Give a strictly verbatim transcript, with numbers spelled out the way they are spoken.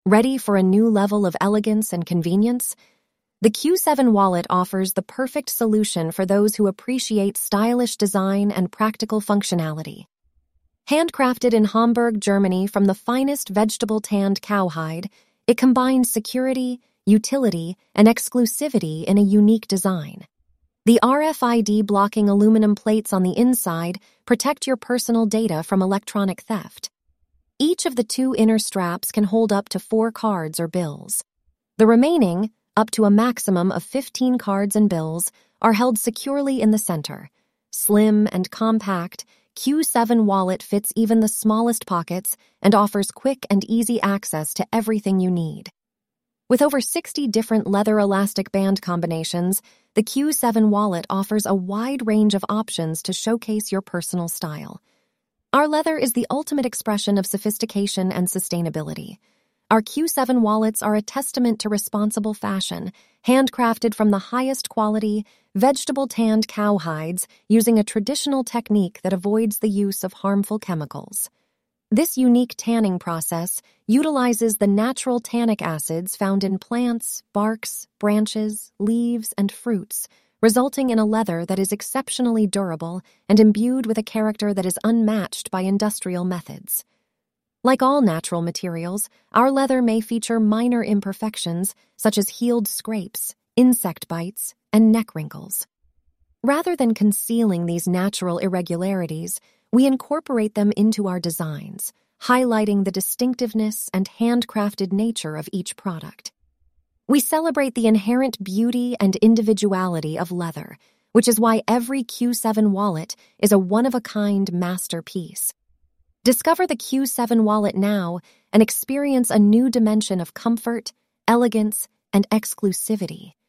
Ready for a new level of elegance and convenience? The Q seven wallet offers the perfect solution for those who appreciate stylish design and practical functionality. Handcrafted in Hamburg, Germany from the finest vegetable-tanned cowhide, it combines security, utility, and exclusivity in a unique design. The R F I D blocking aluminum plates on the inside protect your personal data from electronic theft. Each of the two inner straps can hold up to four cards or bills. The remaining, up to a maximum of fifteen cards and bills, are held securely in the center. Slim and compact, Q seven Wallet fits even the smallest pockets and offers quick and easy access to everything you need. With over sixty different leather elastic band combinations, the Q seven Wallet offers a wide range of options to showcase your personal style. Our leather is the ultimate expression of sophistication and sustainability. Our Q seven wallets are a testament to responsible fashion, handcrafted from the highest quality, vegetable-tanned cowhides using a traditional technique that avoids the use of harmful chemicals. This unique tanning process utilizes the natural tannic acids found in plants, barks, branches, leaves, and fruits, resulting in a leather that is exceptionally durable and imbued with a character that is unmatched by industrial methods. Like all natural materials, our leather may feature minor imperfections such as healed scrapes, insect bites, and neck wrinkles. Rather than concealing these natural irregularities, we incorporate them into our designs, highlighting the distinctiveness and handcrafted nature of each product. We celebrate the inherent beauty and individuality of leather, which is why every Q seven wallet is a one-of-a-kind masterpiece. Discover the Q seven wallet now and experience a new dimension of comfort, elegance, and exclusivity.